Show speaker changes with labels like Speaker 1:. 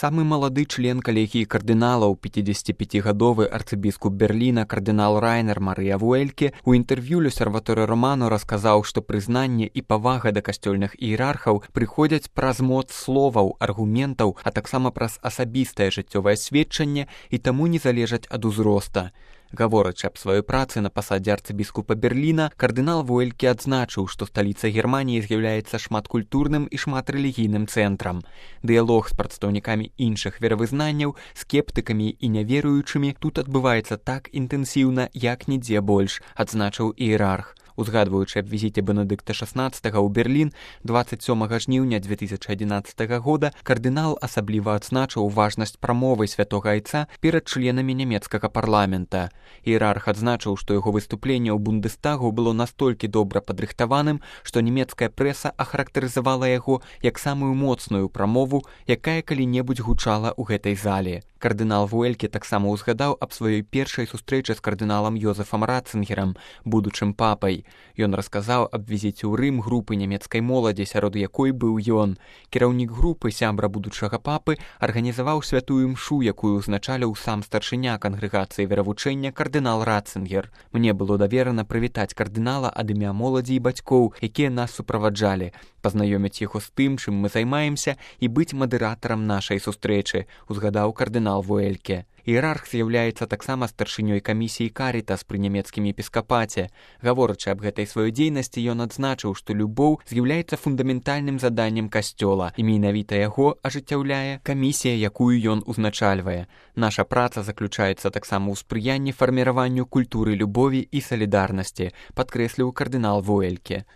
Speaker 1: Самы малады член калегіі кардыналаў, 55гадовы арцыбіскуп Берліна кардынал Райнер Марыя Вуэльке у інтэрв'ю L'Osservatore Romano расказаў, што прызнанне і павага да касцёльных іерархаў прыходзяць праз моц словаў, аргументаў, а таксама праз асабістае жыццёвае сведчанне і таму не залежаць ад узроста. Гаворачы аб сваёй працы на пасадзе арцыбіскупа Берліна, кардынал Вуэльке адзначыў, што сталіца Германіі з'яўляецца шматкультурным і шматрэлігійным цэнтрам. Дыялог з прадстаўнікамі іншых веравызнанняў, скептыкамі і няверуючымі тут адбываецца так інтэнсіўна, як нідзе больш, адзначыў іерарх. Узгадваючы аб візіце Бенедыкта XVI ў Берлін 27 жніўня 2011 года, кардынал асабліва адзначыў важнасць прамовы святога айца перад членамі нямецкага парламента. Іерарх адзначыў, што яго выступленне ў Бундестагу было настолькі добра падрыхтаваным, што нямецкая прэса ахарактарызавала яго як самую моцную прамову, якая калі-небудзь гучала ў гэтай зале. Кардынал Вуэльке таксама ўзгадаў аб сваёй першай сустрэчы з кардыналам Йозефам Ратцынгерам, будучым папай. Ён расказаў аб візіце ў Рым групы нямецкай моладзі, сярод якой быў ён. Кіраўнік групы, сябра будучага папы, арганізаваў святую імшу, якую ўзначаліў сам старшыня кангрэгацыі веравучэння кардынал Ратцынгер. Мне было даверана прывітаць кардынала ад імя моладзі і бацькоў, якія нас суправаджалі, пазнаёміць яго з тым, чым мы займаемся, і быць мадэратарам нашай сустрэчы, узгадаў кардынал Вуэльке. Іерарх з'яўляецца таксама старшынёй камісіі Карітас пры нямецкім епіскапаце. Гаворачы аб гэтай сваёй дзейнасці, ён адзначыў, што любоў з'яўляецца фундаментальным заданнем касцёла, і менавіта яго ажыццяўляе камісія, якую ён узначальвае. Наша праца заключаецца таксама ў спрыянні фарміраванню культуры любові і салідарнасці, падкрэсліў кардынал Вуэльке.